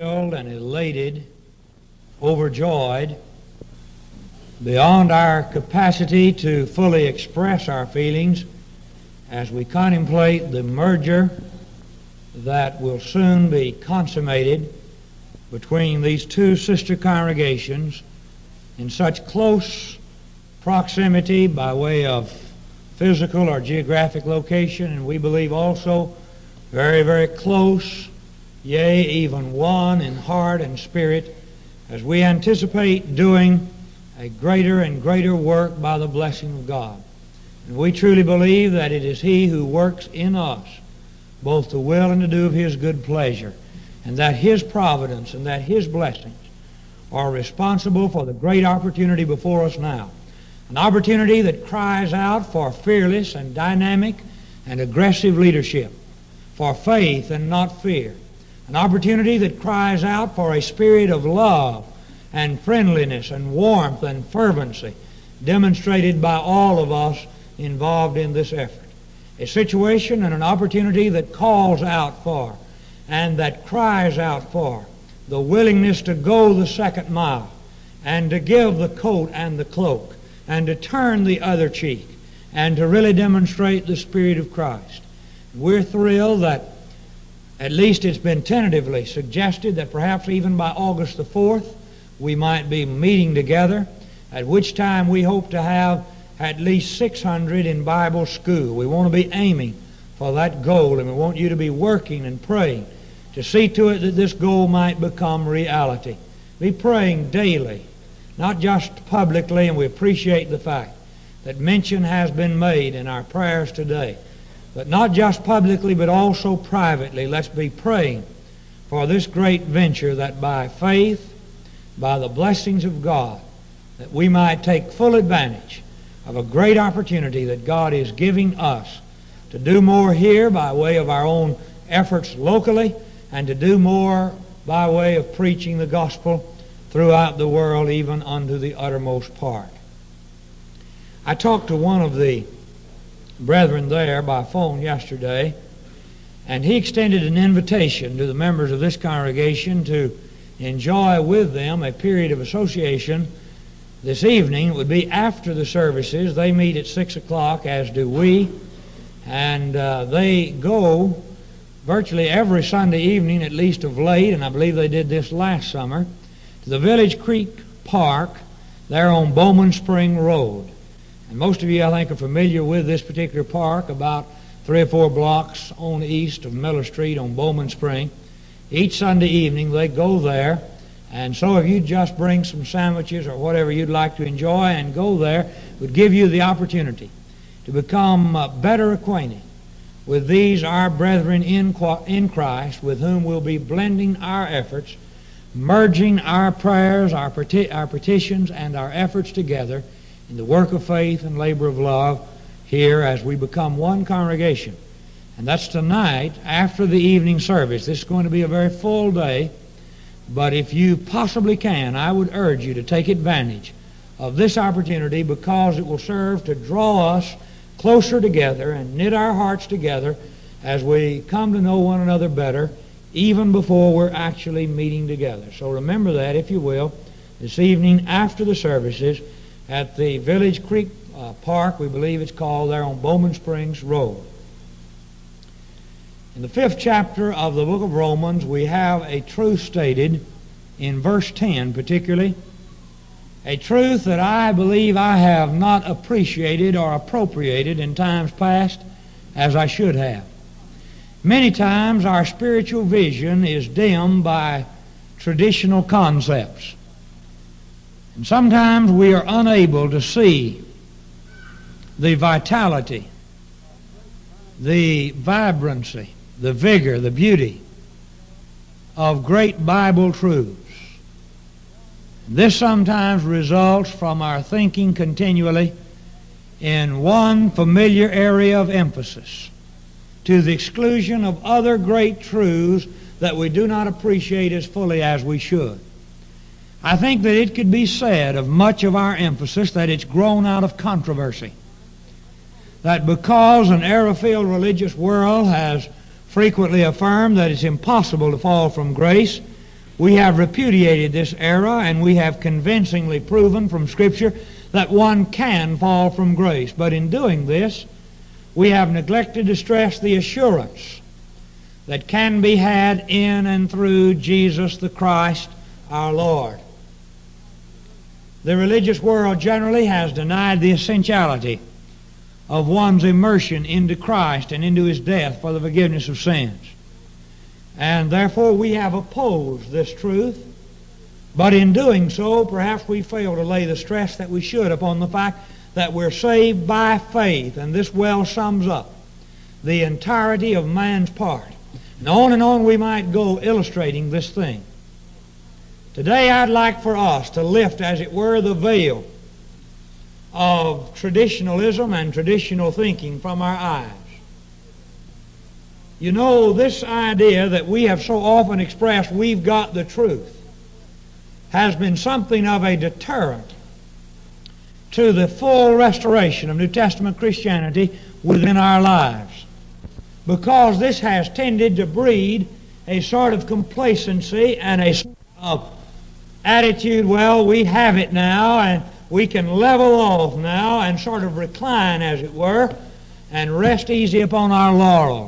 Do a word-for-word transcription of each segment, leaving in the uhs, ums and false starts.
And elated, overjoyed, beyond our capacity to fully express our feelings as we contemplate the merger that will soon be consummated between these two sister congregations in such close proximity by way of physical or geographic location, and we believe also very, very close, yea, even one in heart and spirit, as we anticipate doing a greater and greater work by the blessing of God. And we truly believe that it is He who works in us both to will and to do of His good pleasure, and that His providence and that His blessings are responsible for the great opportunity before us now. An opportunity that cries out for fearless and dynamic and aggressive leadership, for faith and not fear. An opportunity that cries out for a spirit of love and friendliness and warmth and fervency demonstrated by all of us involved in this effort. A situation and an opportunity that calls out for and that cries out for the willingness to go the second mile and to give the coat and the cloak and to turn the other cheek and to really demonstrate the Spirit of Christ. We're thrilled that at least it's been tentatively suggested that perhaps even by August the fourth we might be meeting together, at which time we hope to have at least six hundred in Bible school. We want to be aiming for that goal, and we want you to be working and praying to see to it that this goal might become reality. Be praying daily, not just publicly, and we appreciate the fact that mention has been made in our prayers today. But not just publicly, but also privately. Let's be praying for this great venture, that by faith, by the blessings of God, that we might take full advantage of a great opportunity that God is giving us to do more here by way of our own efforts locally, and to do more by way of preaching the gospel throughout the world, even unto the uttermost part. I talked to one of the brethren there by phone yesterday, and he extended an invitation to the members of this congregation to enjoy with them a period of association this evening. It would be after the services. They meet at six o'clock, as do we, and uh, they go virtually every Sunday evening, at least of late, and I believe they did this last summer, to the Village Creek Park there on Bowman Spring Road. And most of you, I think, are familiar with this particular park, about three or four blocks on the east of Miller Street on Bowman Spring. Each Sunday evening they go there, and so if you just bring some sandwiches or whatever you'd like to enjoy and go there, it would give you the opportunity to become uh, better acquainted with these our brethren in, in Christ, with whom we'll be blending our efforts, merging our prayers, our, peti- our petitions, and our efforts together in the work of faith and labor of love here as we become one congregation. And that's tonight after the evening service. This is going to be a very full day, but if you possibly can, I would urge you to take advantage of this opportunity, because it will serve to draw us closer together and knit our hearts together as we come to know one another better, even before we're actually meeting together. So remember that, if you will, this evening after the services at the Village Creek uh, Park, we believe it's called, there on Bowman Springs Road. In the fifth chapter of the book of Romans, we have a truth stated in verse ten particularly, a truth that I believe I have not appreciated or appropriated in times past as I should have. Many times our spiritual vision is dimmed by traditional concepts. And sometimes we are unable to see the vitality, the vibrancy, the vigor, the beauty of great Bible truths. This sometimes results from our thinking continually in one familiar area of emphasis, to the exclusion of other great truths that we do not appreciate as fully as we should. I think that it could be said of much of our emphasis that it's grown out of controversy. That because an error-filled religious world has frequently affirmed that it's impossible to fall from grace, We have repudiated this error, and we have convincingly proven from Scripture that one can fall from grace. But in doing this, we have neglected to stress the assurance that can be had in and through Jesus the Christ our Lord. The religious world generally has denied the essentiality of one's immersion into Christ and into His death for the forgiveness of sins. And therefore we have opposed this truth, but in doing so perhaps we fail to lay the stress that we should upon the fact that we're saved by faith, and this well sums up the entirety of man's part. And on and on we might go illustrating this thing. Today I'd like for us to lift, as it were, the veil of traditionalism and traditional thinking from our eyes. You know, this idea that we have so often expressed, we've got the truth, has been something of a deterrent to the full restoration of New Testament Christianity within our lives, because this has tended to breed a sort of complacency and a sort of attitude, well, we have it now, and we can level off now and sort of recline, as it were, and rest easy upon our laurels.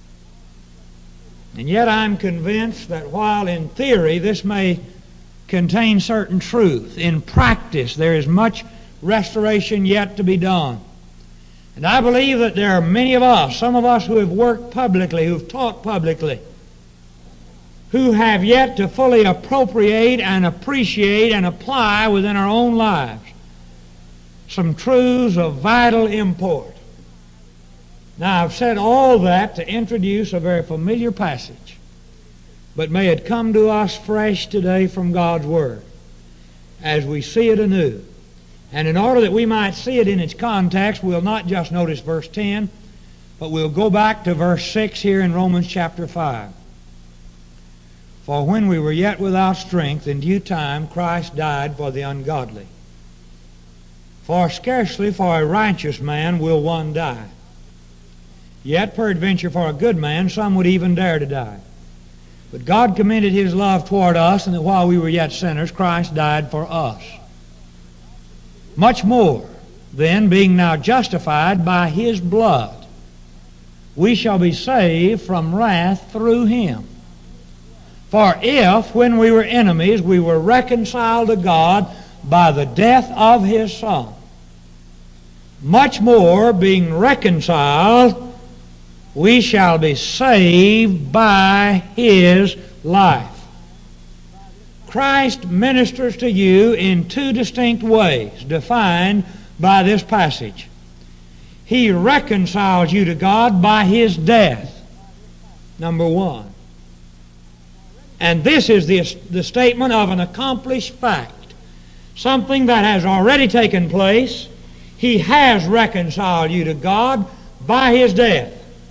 And yet I'm convinced that while in theory this may contain certain truth, in practice there is much restoration yet to be done. And I believe that there are many of us, some of us who have worked publicly, who have taught publicly, who have yet to fully appropriate and appreciate and apply within our own lives some truths of vital import. Now, I've said all that to introduce a very familiar passage, but may it come to us fresh today from God's Word as we see it anew. And in order that we might see it in its context, we'll not just notice verse ten, but we'll go back to verse six here in Romans chapter five. For when we were yet without strength, in due time Christ died for the ungodly. For scarcely for a righteous man will one die. Yet peradventure for a good man some would even dare to die. But God commended His love toward us, and that while we were yet sinners, Christ died for us. Much more, then, being now justified by His blood, we shall be saved from wrath through Him. For if, when we were enemies, we were reconciled to God by the death of His Son, much more, being reconciled, we shall be saved by His life. Christ ministers to you in two distinct ways, defined by this passage. He reconciles you to God by His death, number one. And this is the, the statement of an accomplished fact, something that has already taken place. He has reconciled you to God by His death,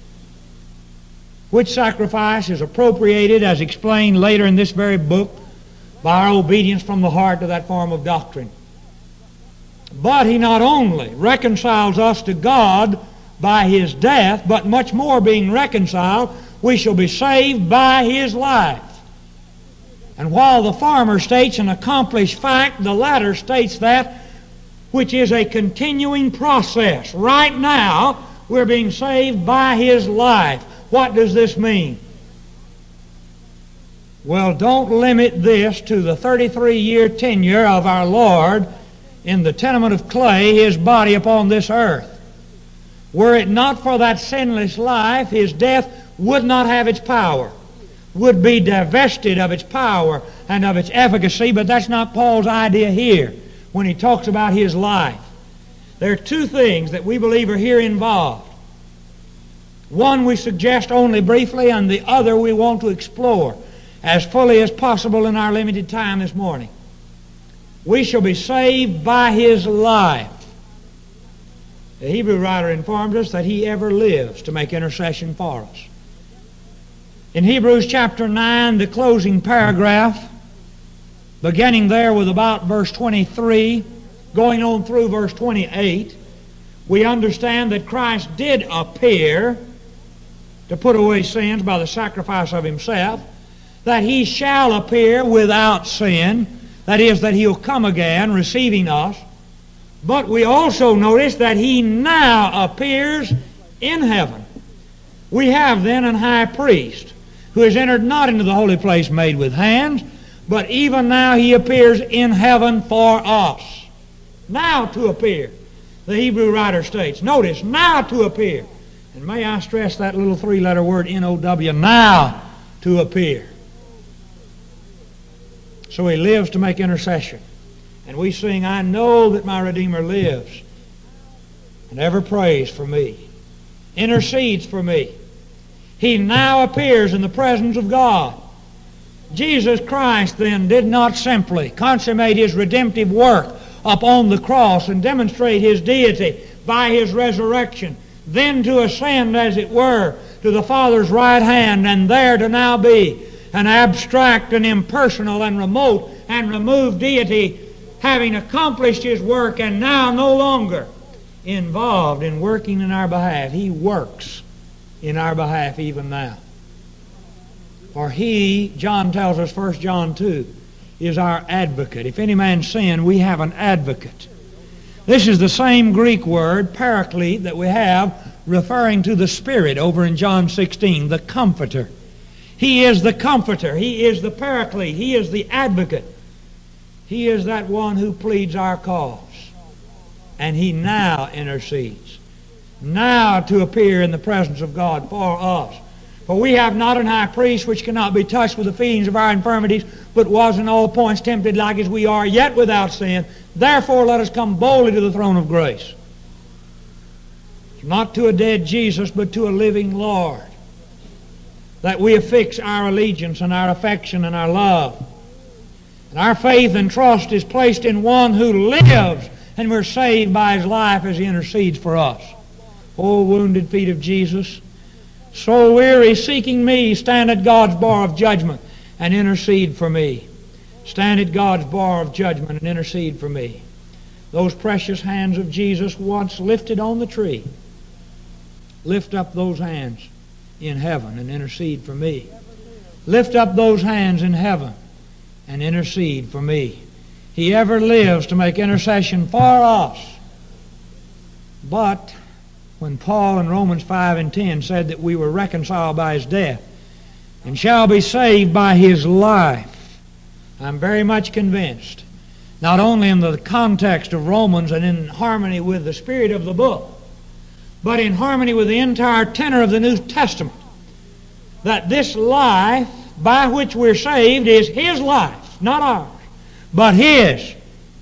which sacrifice is appropriated, as explained later in this very book, by our obedience from the heart to that form of doctrine. But He not only reconciles us to God by His death, but much more, being reconciled, we shall be saved by His life. And while the former states an accomplished fact, the latter states that which is a continuing process. Right now, we're being saved by His life. What does this mean? Well, don't limit this to the thirty-three year tenure of our Lord in the tenement of clay, His body upon this earth. Were it not for that sinless life, His death would not have its power, would be divested of its power and of its efficacy, but that's not Paul's idea here when he talks about His life. There are two things that we believe are here involved. One we suggest only briefly, and the other we want to explore as fully as possible in our limited time this morning. We shall be saved by His life. The Hebrew writer informs us that He ever lives to make intercession for us. In Hebrews chapter nine, the closing paragraph, beginning there with about verse twenty-three, going on through verse twenty-eight, we understand that Christ did appear to put away sins by the sacrifice of Himself, that He shall appear without sin, that is, that He'll come again receiving us. But we also notice that He now appears in heaven. We have then an high priest who has entered not into the holy place made with hands, but even now He appears in heaven for us. Now to appear, the Hebrew writer states. Notice, now to appear. And may I stress that little three-letter word, N O W, now to appear. So He lives to make intercession. And we sing, I know that my Redeemer lives and ever prays for me, intercedes for me. He now appears in the presence of God. Jesus Christ then did not simply consummate His redemptive work upon the cross and demonstrate His deity by His resurrection, then to ascend, as it were, to the Father's right hand, and there to now be an abstract and impersonal and remote and removed deity, having accomplished His work and now no longer involved in working in our behalf. He works in our behalf even now. For He, John tells us, First John two, is our advocate. If any man sin, we have an advocate. This is the same Greek word, paraclete, that we have referring to the Spirit over in John sixteen, the Comforter. He is the Comforter. He is the paraclete. He is the advocate. He is that one who pleads our cause. And He now intercedes. Now to appear in the presence of God for us. For we have not an high priest which cannot be touched with the feelings of our infirmities, but was in all points tempted like as we are, yet without sin. Therefore let us come boldly to the throne of grace. Not to a dead Jesus, but to a living Lord, that we affix our allegiance and our affection and our love. And our faith and trust is placed in one who lives, and we're saved by His life as He intercedes for us. O wounded feet of Jesus, so weary, seeking me, stand at God's bar of judgment and intercede for me. Stand at God's bar of judgment and intercede for me. Those precious hands of Jesus once lifted on the tree, lift up those hands in heaven and intercede for me. Lift up those hands in heaven and intercede for me. He ever lives to make intercession for us. But when Paul in Romans five and ten said that we were reconciled by His death and shall be saved by His life, I'm very much convinced, not only in the context of Romans and in harmony with the spirit of the book, but in harmony with the entire tenor of the New Testament, that this life by which we're saved is His life, not ours, but His.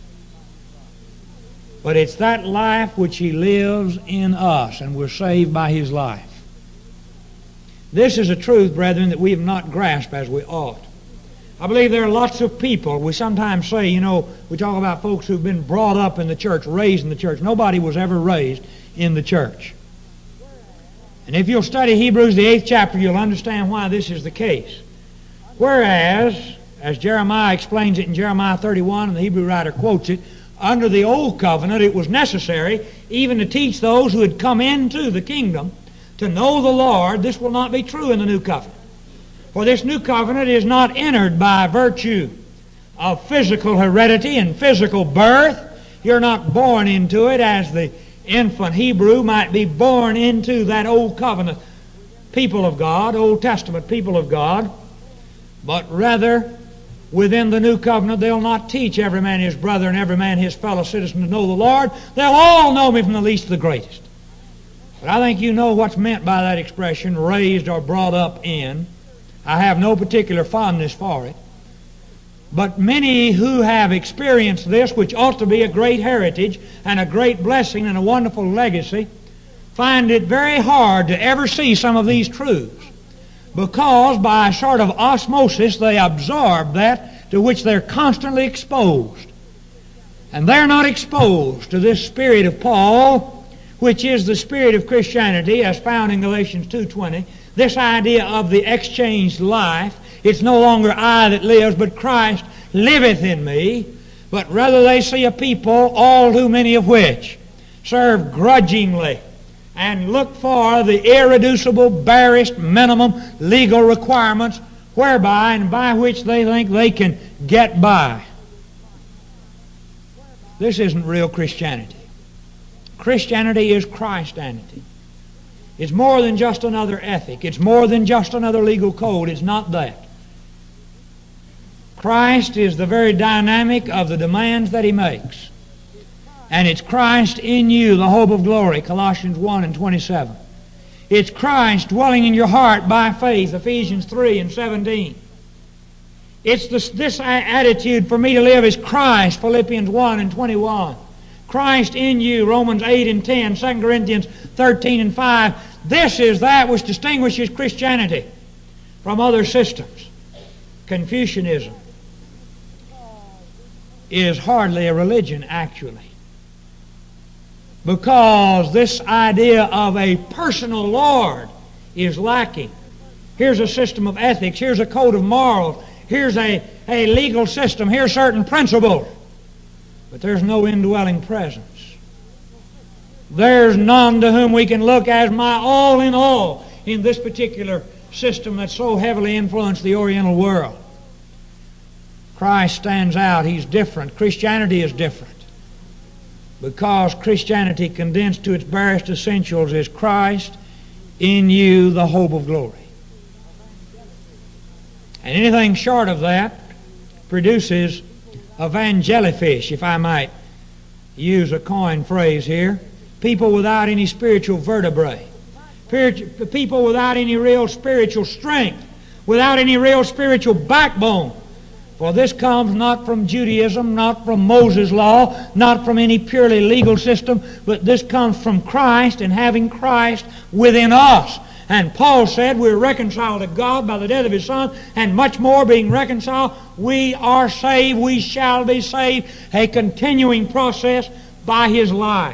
But it's that life which He lives in us, and we're saved by His life. This is a truth, brethren, that we have not grasped as we ought. I believe there are lots of people, we sometimes say, you know, we talk about folks who've been brought up in the church, raised in the church. Nobody was ever raised in the church. And if you'll study Hebrews, the eighth chapter, you'll understand why this is the case. Whereas, as Jeremiah explains it in Jeremiah thirty-one, and the Hebrew writer quotes it, under the old covenant it was necessary even to teach those who had come into the kingdom to know the Lord. This will not be true in the new covenant. For this new covenant is not entered by virtue of physical heredity and physical birth. You're not born into it as the infant Hebrew might be born into that old covenant people of God, Old Testament people of God, but rather within the new covenant they'll not teach every man his brother and every man his fellow citizen to know the Lord. They'll all know Me from the least to the greatest. But I think you know what's meant by that expression, raised or brought up in. I have no particular fondness for it. But many who have experienced this, which ought to be a great heritage and a great blessing and a wonderful legacy, find it very hard to ever see some of these truths, because by a sort of osmosis they absorb that to which they're constantly exposed. And they're not exposed to this spirit of Paul, which is the spirit of Christianity as found in Galatians two twenty, this idea of the exchanged life. It's no longer I that lives, but Christ liveth in me. But rather they see a people, all too many of which serve grudgingly and look for the irreducible, barest minimum legal requirements whereby and by which they think they can get by. This isn't real Christianity. Christianity is Christianity. It's more than just another ethic. It's more than just another legal code. It's not that. Christ is the very dynamic of the demands that He makes. And it's Christ in you, the hope of glory, Colossians one and twenty-seven. It's Christ dwelling in your heart by faith, Ephesians three and seventeen. It's this, this attitude for me to live is Christ, Philippians one and twenty-one. Christ in you, Romans eight and ten, Second Corinthians thirteen and five. This is that which distinguishes Christianity from other systems. Confucianism is hardly a religion, actually, because this idea of a personal Lord is lacking. Here's a system of ethics. Here's a code of morals. Here's a, a legal system. Here's certain principles. But there's no indwelling presence. There's none to whom we can look as my all in all in this particular system that so heavily influenced the Oriental world. Christ stands out. He's different. Christianity is different. Because Christianity, condensed to its barest essentials, is Christ in you, the hope of glory. And anything short of that produces evangelifish, if I might use a coined phrase here. People without any spiritual vertebrae. People without any real spiritual strength. Without any real spiritual backbone. For this comes not from Judaism, not from Moses' law, not from any purely legal system, but this comes from Christ and having Christ within us. And Paul said we're reconciled to God by the death of His Son, and much more being reconciled, we are saved, we shall be saved, a continuing process by His life.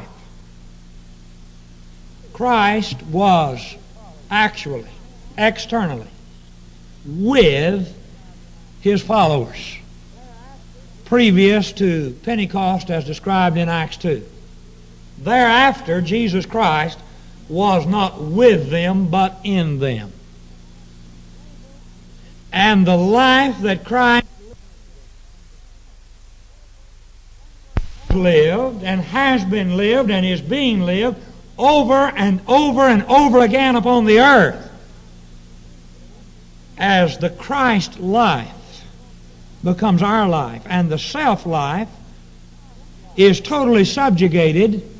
Christ was actually, externally, with His followers previous to Pentecost as described in Acts two. Thereafter, Jesus Christ was not with them, but in them. And the life that Christ lived and has been lived and is being lived over and over and over again upon the earth as the Christ life becomes our life, and the self-life is totally subjugated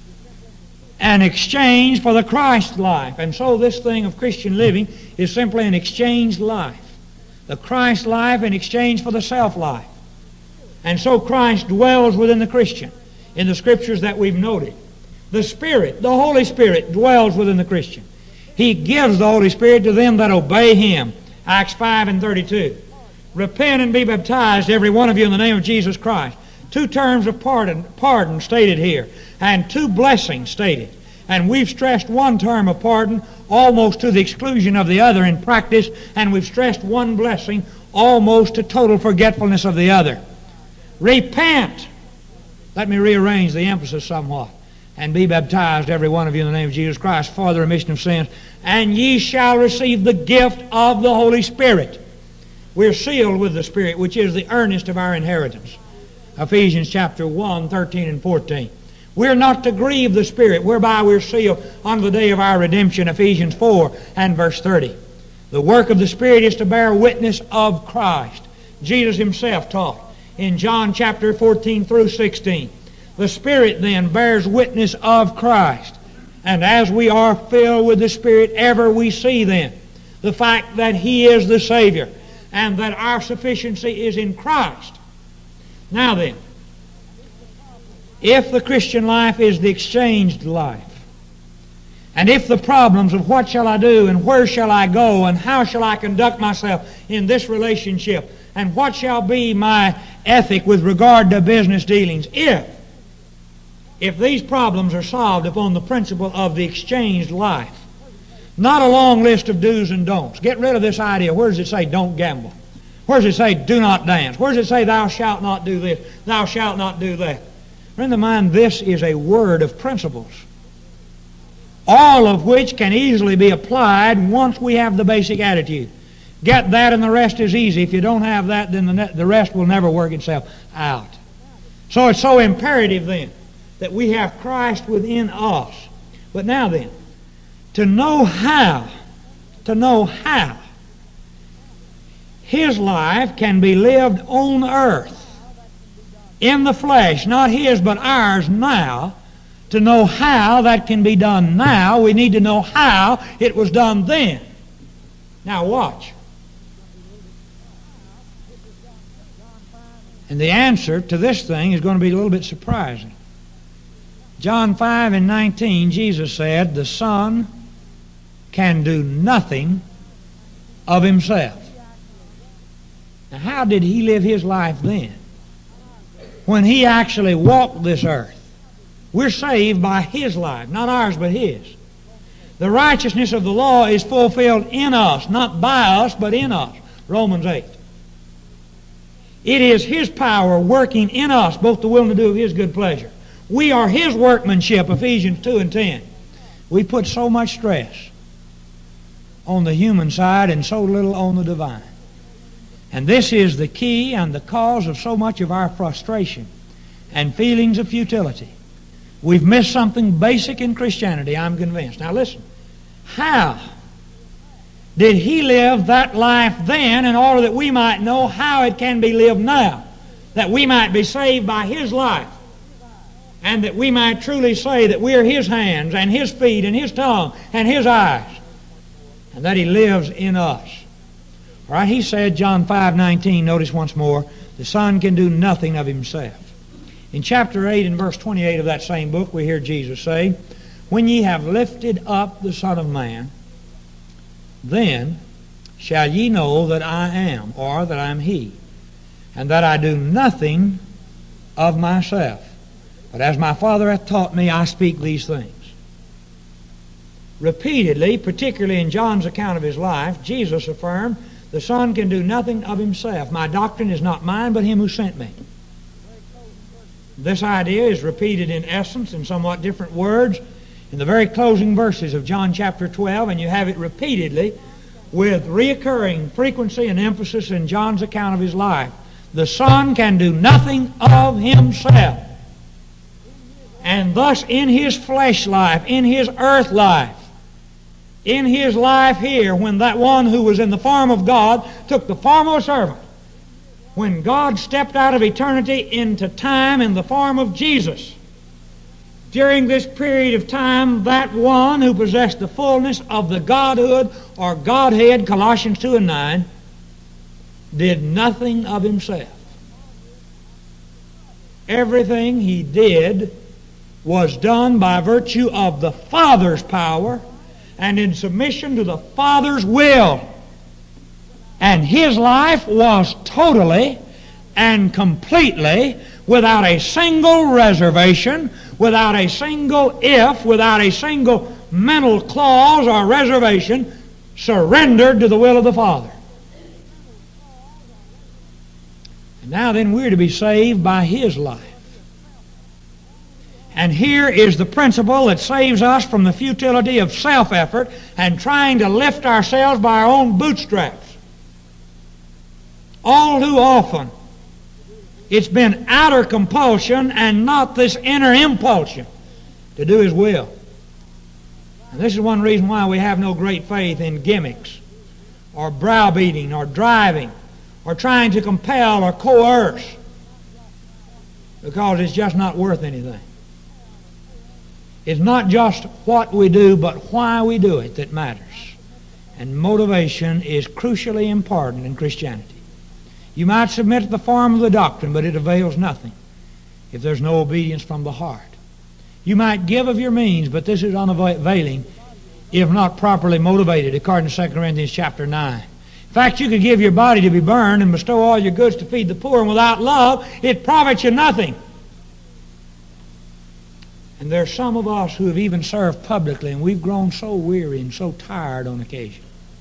and exchanged for the Christ life. And so this thing of Christian living is simply an exchanged life. The Christ life in exchange for the self-life. And so Christ dwells within the Christian in the Scriptures that we've noted. The Spirit, the Holy Spirit, dwells within the Christian. He gives the Holy Spirit to them that obey Him. Acts five and thirty-two. Repent and be baptized, every one of you, in the name of Jesus Christ. Two terms of pardon, pardon stated here, and two blessings stated. And we've stressed one term of pardon almost to the exclusion of the other in practice, and we've stressed one blessing almost to total forgetfulness of the other. Repent. Let me rearrange the emphasis somewhat. And be baptized, every one of you, in the name of Jesus Christ, for the remission of sins, and ye shall receive the gift of the Holy Spirit. We're sealed with the Spirit, which is the earnest of our inheritance. Ephesians chapter one, thirteen and fourteen. We're not to grieve the Spirit, whereby we're sealed on the day of our redemption, Ephesians four and verse thirty. The work of the Spirit is to bear witness of Christ. Jesus Himself taught in John chapter fourteen through sixteen. The Spirit then bears witness of Christ. And as we are filled with the Spirit, ever we see then the fact that He is the Savior and that our sufficiency is in Christ. Now then, if the Christian life is the exchanged life, and if the problems of what shall I do and where shall I go and how shall I conduct myself in this relationship and what shall be my ethic with regard to business dealings, if If these problems are solved upon the principle of the exchanged life, not a long list of do's and don'ts. Get rid of this idea. Where does it say don't gamble? Where does it say do not dance? Where does it say thou shalt not do this, thou shalt not do that? Friend of mine, this is a word of principles, all of which can easily be applied once we have the basic attitude. Get that and the rest is easy. If you don't have that, then the, ne- the rest will never work itself out. So it's so imperative then that we have Christ within us. But now then, to know how, to know how His life can be lived on earth, in the flesh, not His but ours now, to know how that can be done now, we need to know how it was done then. Now watch. And the answer to this thing is going to be a little bit surprising. John five and nineteen, Jesus said, the Son can do nothing of Himself. Now how did He live His life then? When He actually walked this earth. We're saved by His life, not ours but His. The righteousness of the law is fulfilled in us, not by us, but in us. Romans eight. It is His power working in us, both the will and to do of His good pleasure. We are His workmanship, Ephesians two and ten. We put so much stress on the human side and so little on the divine. And this is the key and the cause of so much of our frustration and feelings of futility. We've missed something basic in Christianity, I'm convinced. Now listen, how did He live that life then in order that we might know how it can be lived now? That we might be saved by His life, and that we might truly say that we are His hands and His feet and His tongue and His eyes, and that He lives in us. All right, He said, John five nineteen, notice once more, the Son can do nothing of Himself. In chapter eight and verse twenty-eight of that same book, we hear Jesus say, when ye have lifted up the Son of Man, then shall ye know that I am, or that I am He, and that I do nothing of myself. But as my Father hath taught me, I speak these things. Repeatedly, particularly in John's account of His life, Jesus affirmed, the Son can do nothing of Himself. My doctrine is not mine, but Him who sent me. This idea is repeated in essence in somewhat different words in the very closing verses of John chapter twelve, and you have it repeatedly with reoccurring frequency and emphasis in John's account of His life. The Son can do nothing of Himself. And thus in His flesh life, in His earth life, in His life here, when that one who was in the form of God took the form of a servant, when God stepped out of eternity into time in the form of Jesus, during this period of time, that one who possessed the fullness of the Godhood or Godhead, Colossians two and nine, did nothing of Himself. Everything He did was done by virtue of the Father's power and in submission to the Father's will. And His life was totally and completely, without a single reservation, without a single if, without a single mental clause or reservation, surrendered to the will of the Father. And now then we're to be saved by His life. And here is the principle that saves us from the futility of self-effort and trying to lift ourselves by our own bootstraps. All too often, it's been outer compulsion and not this inner impulsion to do His will. And this is one reason why we have no great faith in gimmicks or browbeating or driving or trying to compel or coerce, because it's just not worth anything. It's not just what we do, but why we do it that matters. And motivation is crucially important in Christianity. You might submit to the form of the doctrine, but it avails nothing if there's no obedience from the heart. You might give of your means, but this is unavailing if not properly motivated, according to Second Corinthians chapter nine. In fact, you could give your body to be burned and bestow all your goods to feed the poor, and without love, it profits you nothing. And there are some of us who have even served publicly, and we've grown so weary and so tired on occasion.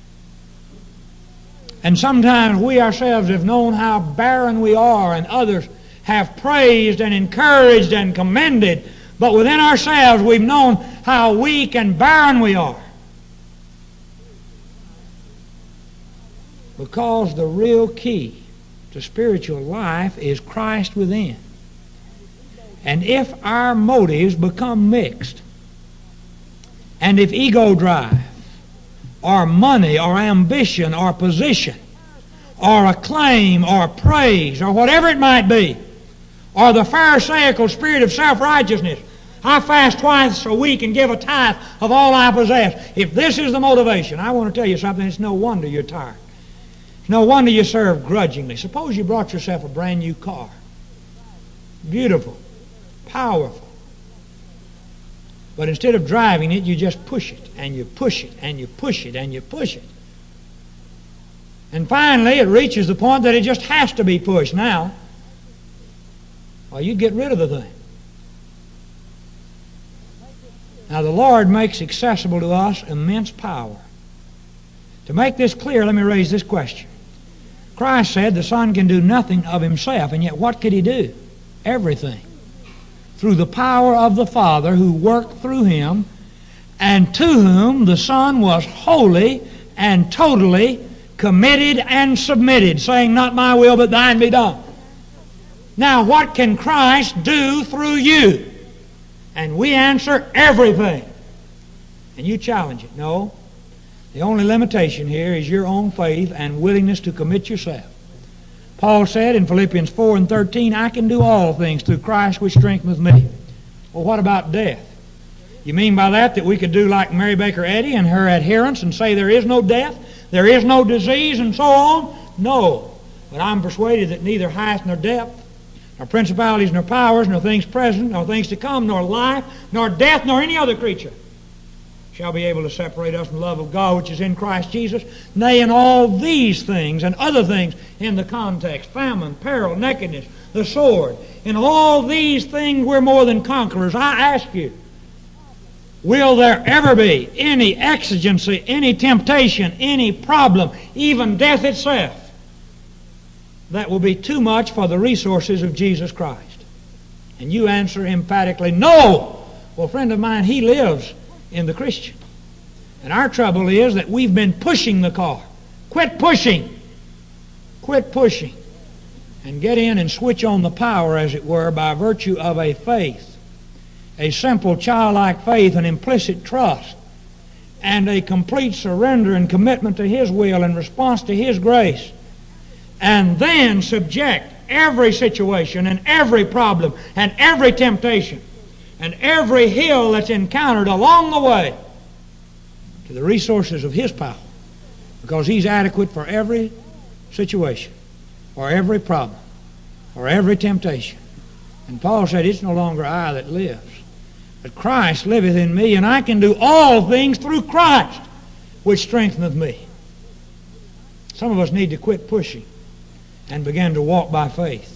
And sometimes we ourselves have known how barren we are, and others have praised and encouraged and commended, but within ourselves we've known how weak and barren we are. Because the real key to spiritual life is Christ within. And if our motives become mixed, and if ego drive, or money, or ambition, or position, or acclaim, or praise, or whatever it might be, or the pharisaical spirit of self-righteousness, I fast twice a week and give a tithe of all I possess. If this is the motivation, I want to tell you something, it's no wonder you're tired. It's no wonder you serve grudgingly. Suppose you brought yourself a brand new car. Beautiful. Powerful. But instead of driving it, you just push it, and you push it, and you push it, and you push it. And finally, it reaches the point that it just has to be pushed. Now, well, you get rid of the thing. Now, the Lord makes accessible to us immense power. To make this clear, let me raise this question. Christ said the Son can do nothing of Himself, and yet what could He do? Everything. Through the power of the Father who worked through Him, and to whom the Son was wholly and totally committed and submitted, saying, not my will, but thine be done. Now, what can Christ do through you? And we answer, everything. And you challenge it. No. The only limitation here is your own faith and willingness to commit yourself. Paul said in Philippians four and thirteen, I can do all things through Christ which strengtheneth me. Well, what about death? You mean by that that we could do like Mary Baker Eddy and her adherents and say there is no death, there is no disease, and so on? No. But I'm persuaded that neither height nor depth, nor principalities, nor powers, nor things present, nor things to come, nor life, nor death, nor any other creature shall be able to separate us from the love of God which is in Christ Jesus. Nay, in all these things and other things in the context, famine, peril, nakedness, the sword, in all these things we're more than conquerors. I ask you, will there ever be any exigency, any temptation, any problem, even death itself, that will be too much for the resources of Jesus Christ? And you answer emphatically, no! Well, friend of mine, he lives in the Christian. And our trouble is that we've been pushing the car. Quit pushing. Quit pushing. And get in and switch on the power, as it were, by virtue of a faith. A simple childlike faith, an implicit trust, and a complete surrender and commitment to His will in response to His grace. And then subject every situation and every problem and every temptation and every hill that's encountered along the way to the resources of His power, because He's adequate for every situation or every problem or every temptation. And Paul said, it's no longer I that lives, but Christ liveth in me, and I can do all things through Christ which strengtheneth me. Some of us need to quit pushing and begin to walk by faith.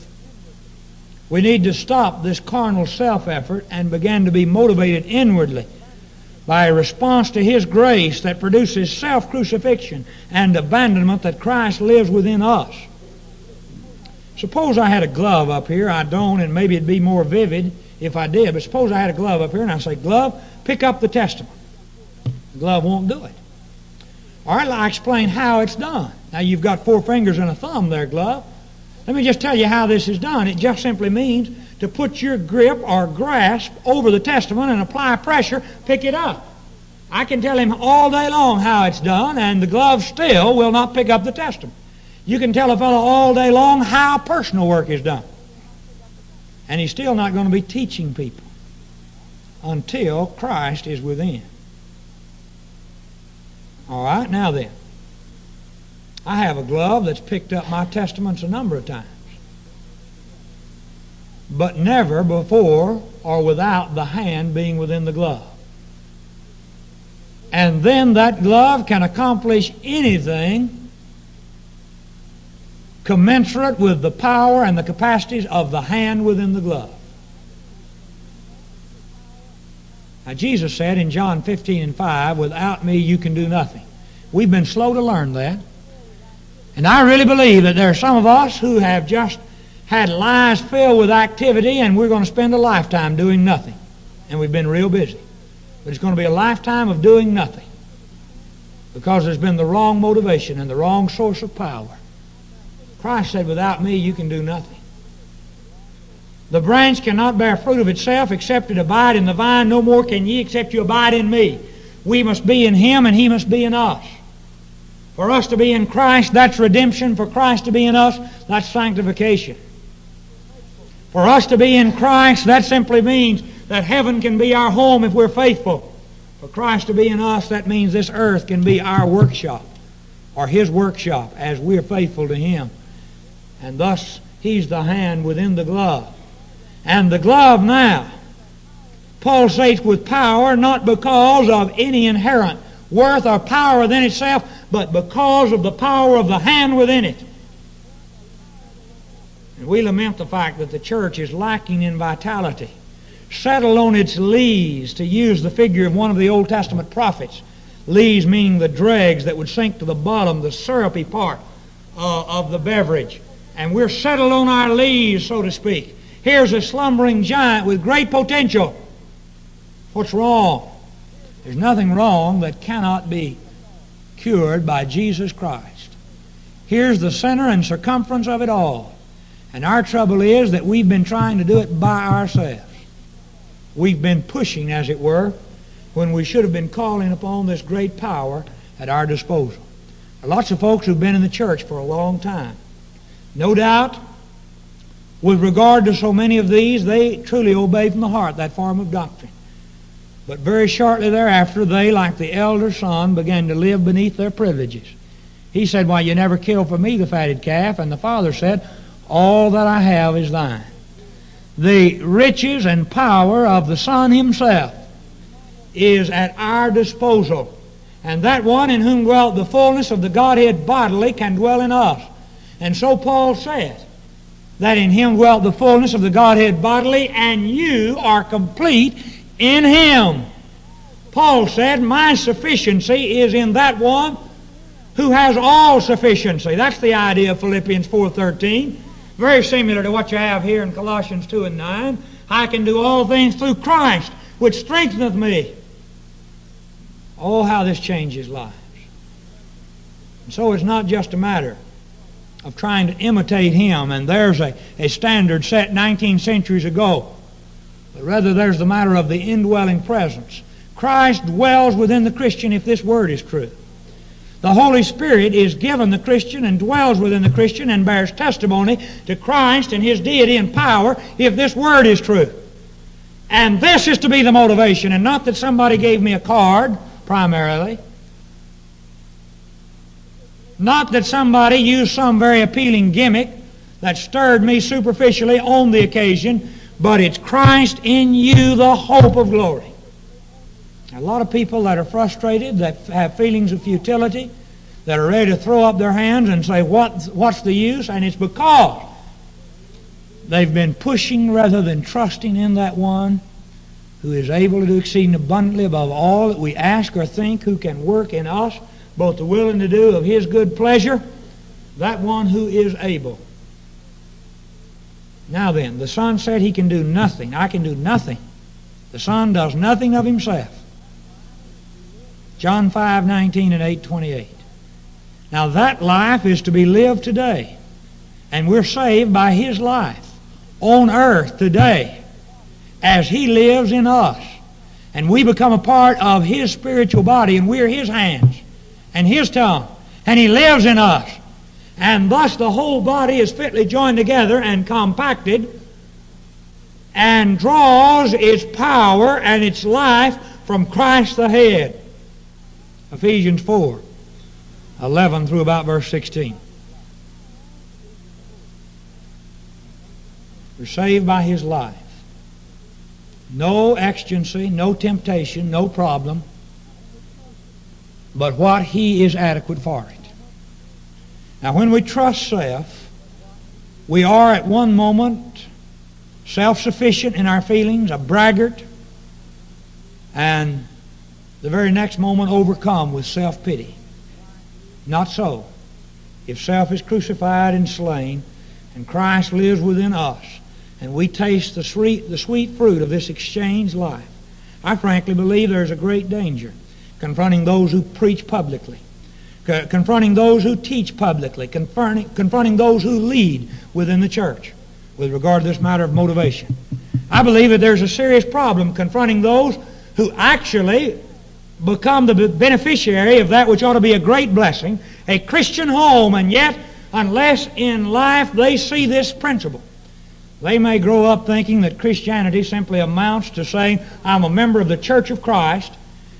We need to stop this carnal self-effort and begin to be motivated inwardly by a response to His grace that produces self-crucifixion and abandonment that Christ lives within us. Suppose I had a glove up here. I don't, and maybe it'd be more vivid if I did, but suppose I had a glove up here and I say, glove, pick up the Testament. The glove won't do it. All right, I'll explain how it's done. Now, you've got four fingers and a thumb there, glove. Let me just tell you how this is done. It just simply means to put your grip or grasp over the Testament and apply pressure, pick it up. I can tell him all day long how it's done, and the glove still will not pick up the Testament. You can tell a fellow all day long how personal work is done, and he's still not going to be teaching people until Christ is within. All right, now then. I have a glove that's picked up my testaments a number of times, but never before or without the hand being within the glove. And then that glove can accomplish anything commensurate with the power and the capacities of the hand within the glove. Now, Jesus said in John fifteen and five, without me you can do nothing. We've been slow to learn that. And I really believe that there are some of us who have just had lives filled with activity, and we're going to spend a lifetime doing nothing. And we've been real busy. But it's going to be a lifetime of doing nothing. because there's been the wrong motivation and the wrong source of power. Christ said, without me you can do nothing. The branch cannot bear fruit of itself except it abide in the vine. No more can ye except you abide in me. We must be in Him and He must be in us. For us to be in Christ, that's redemption. For Christ to be in us, that's sanctification. For us to be in Christ, that simply means that heaven can be our home if we're faithful. For Christ to be in us, that means this earth can be our workshop, or His workshop, as we're faithful to Him. And thus, He's the hand within the glove. And the glove now, Paul says, with power, not because of any inherent worth or power within itself, but because of the power of the hand within it. And we lament the fact that the church is lacking in vitality, settled on its lees, to use the figure of one of the Old Testament prophets. Lees meaning the dregs that would sink to the bottom, the syrupy part uh, of the beverage. And we're settled on our lees, so to speak. Here's a slumbering giant with great potential. What's wrong? There's nothing wrong that cannot be cured by Jesus Christ. Here's the center and circumference of it all. And our trouble is that we've been trying to do it by ourselves. We've been pushing, as it were, when we should have been calling upon this great power at our disposal. There are lots of folks who've been in the church for a long time. No doubt, with regard to so many of these, they truly obey from the heart that form of doctrine. But very shortly thereafter, they, like the elder son, began to live beneath their privileges. He said, "Why, you never killed for me the fatted calf." And the father said, "All that I have is thine." The riches and power of the Son Himself is at our disposal. And that one in whom dwelt the fullness of the Godhead bodily can dwell in us. And so Paul says that in Him dwelt the fullness of the Godhead bodily, and you are complete in Him. Paul said, "My sufficiency is in that one who has all sufficiency." That's the idea of Philippians four thirteen. Very similar to what you have here in Colossians two and nine. I can do all things through Christ, which strengtheneth me. Oh, how this changes lives. And so it's not just a matter of trying to imitate Him, and there's a, a standard set nineteen centuries ago. But rather there's the matter of the indwelling presence. Christ dwells within the Christian if this word is true. The Holy Spirit is given the Christian and dwells within the Christian and bears testimony to Christ and His deity and power if this word is true. And this is to be the motivation, and not that somebody gave me a card, primarily. Not that somebody used some very appealing gimmick that stirred me superficially on the occasion, but it's Christ in you, the hope of glory. A lot of people that are frustrated, that have feelings of futility, that are ready to throw up their hands and say, what, what's the use? And it's because they've been pushing rather than trusting in that one who is able to do exceeding abundantly above all that we ask or think, who can work in us both the willing to do of His good pleasure, that one who is able. Now then, the Son said He can do nothing. I can do nothing. The Son does nothing of Himself. John five nineteen and eight twenty-eight. Now that life is to be lived today. And we're saved by His life on earth today as He lives in us. And we become a part of His spiritual body, and we're His hands and His tongue. And He lives in us. And thus the whole body is fitly joined together and compacted and draws its power and its life from Christ the head. Ephesians four, eleven through about verse sixteen. We're saved by His life. No exigency, no temptation, no problem, but what He is adequate for it. Now when we trust self, we are at one moment self-sufficient in our feelings, a braggart, and the very next moment overcome with self-pity. Not so. If self is crucified and slain, and Christ lives within us, and we taste the sweet, the sweet fruit of this exchanged life, I frankly believe there's a great danger confronting those who preach publicly co- confronting those who teach publicly, confronting, confronting those who lead within the church with regard to this matter of motivation. I believe that there's a serious problem confronting those who actually become the beneficiary of that which ought to be a great blessing, a Christian home, and yet, unless in life they see this principle, they may grow up thinking that Christianity simply amounts to saying, I'm a member of the Church of Christ,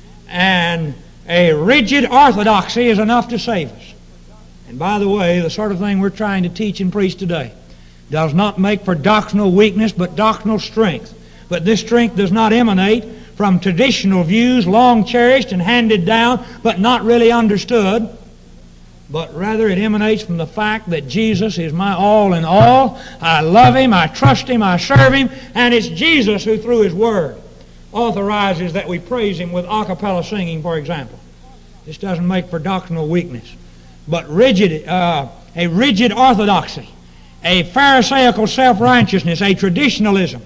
and a rigid orthodoxy is enough to save us. And by the way, the sort of thing we're trying to teach and preach today does not make for doctrinal weakness, but doctrinal strength. But this strength does not emanate from traditional views, long cherished and handed down, but not really understood, but rather it emanates from the fact that Jesus is my all in all. I love Him, I trust Him, I serve Him, and it's Jesus who, through His Word, authorizes that we praise Him with a cappella singing, for example. This doesn't make for doctrinal weakness, but rigid, uh, a rigid orthodoxy, a pharisaical self-righteousness, a traditionalism,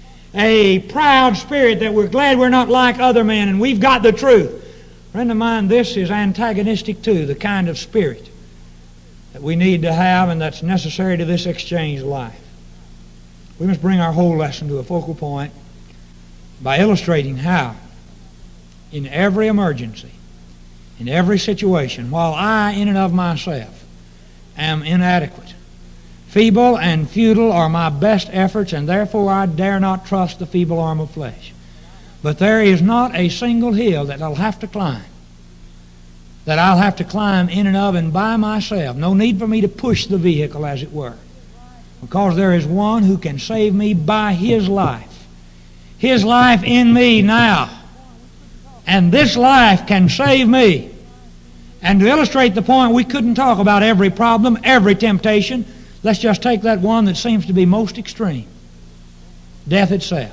a proud spirit that we're glad we're not like other men and we've got the truth. Friend of mine, this is antagonistic to the kind of spirit that we need to have and that's necessary to this exchange life. We must bring our whole lesson to a focal point by illustrating how, in every emergency, in every situation, while I, in and of myself, am inadequate, feeble and futile are my best efforts, and therefore I dare not trust the feeble arm of flesh. But there is not a single hill that I'll have to climb, that I'll have to climb in and of and by myself. No need for me to push the vehicle, as it were, because there is one who can save me by His life. His life in me now. And this life can save me. And to illustrate the point, we couldn't talk about every problem, every temptation. Let's just take that one that seems to be most extreme. Death itself.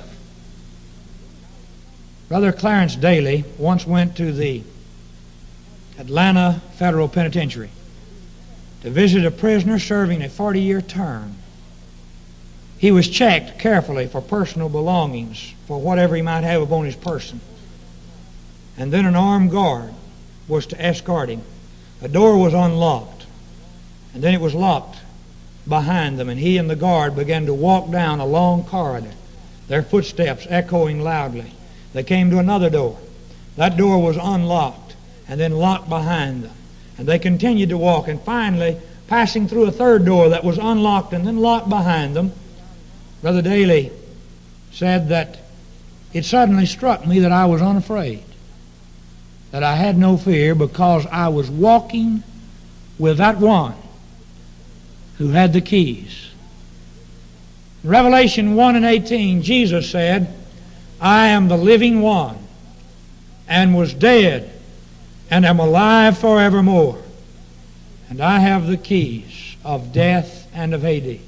Brother Clarence Daly once went to the Atlanta Federal Penitentiary to visit a prisoner serving a forty-year term. He was checked carefully for personal belongings, for whatever he might have upon his person. And then an armed guard was to escort him. A door was unlocked, and then it was locked behind them, and he and the guard began to walk down a long corridor, their footsteps echoing loudly. They came to another door. That door was unlocked and then locked behind them. And they continued to walk, and finally, passing through a third door that was unlocked and then locked behind them, Brother Daly said that it suddenly struck me that I was unafraid, that I had no fear, because I was walking with that one who had the keys. In Revelation one and eighteen, Jesus said, I am the living one, and was dead, and am alive forevermore, and I have the keys of death and of Hades.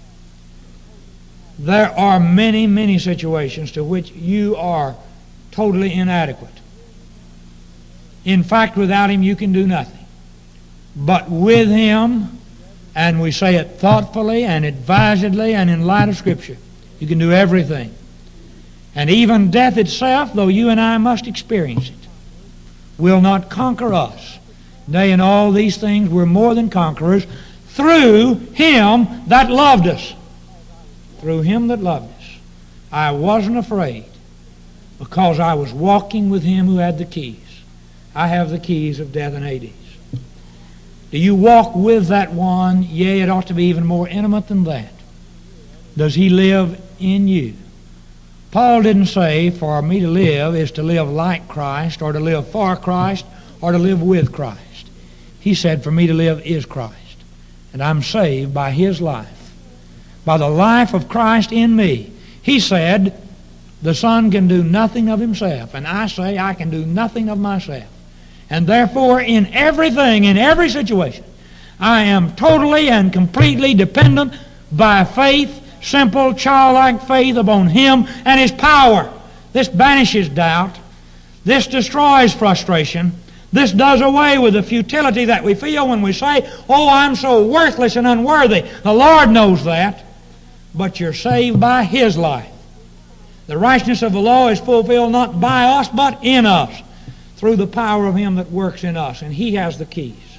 There are many, many situations to which you are totally inadequate. In fact, without Him you can do nothing. But with Him, and we say it thoughtfully and advisedly and in light of Scripture, you can do everything. And even death itself, though you and I must experience it, will not conquer us. Nay, in all these things we're more than conquerors through Him that loved us. Through Him that loved us. I wasn't afraid because I was walking with Him who had the keys. I have the keys of death and Hades. Do you walk with that one? Yea, it ought to be even more intimate than that. Does He live in you? Paul didn't say for me to live is to live like Christ, or to live for Christ, or to live with Christ. He said for me to live is Christ. And I'm saved by His life. By the life of Christ in me. He said the Son can do nothing of Himself. And I say I can do nothing of myself. And therefore in everything, in every situation, I am totally and completely dependent by faith, simple, childlike faith upon Him and His power. This banishes doubt. This destroys frustration. This does away with the futility that we feel when we say, oh, I'm so worthless and unworthy. The Lord knows that. But you're saved by His life. The righteousness of the law is fulfilled not by us, but in us, through the power of Him that works in us. And He has the keys.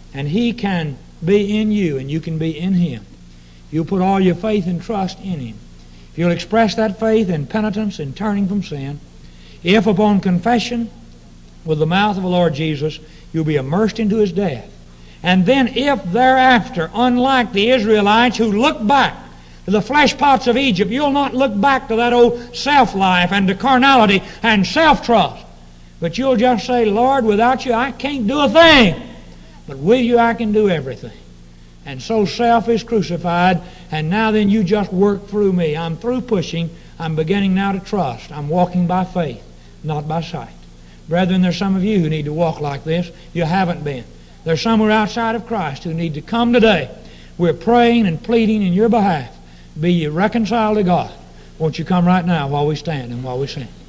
and He can be in you and you can be in Him. You'll put all your faith and trust in Him. If you'll express that faith in penitence and turning from sin, if upon confession with the mouth of the Lord Jesus, you'll be immersed into His death. And then if thereafter, unlike the Israelites who looked back to the flesh pots of Egypt, you'll not look back to that old self-life and to carnality and self-trust. But you'll just say, Lord, without you I can't do a thing. But with you I can do everything. And so self is crucified, and now then you just work through me. I'm through pushing. I'm beginning now to trust. I'm walking by faith, not by sight. Brethren, there's some of you who need to walk like this. You haven't been. There's some who are outside of Christ who need to come today. We're praying and pleading in your behalf. Be ye reconciled to God. Won't you come right now while we stand and while we sing?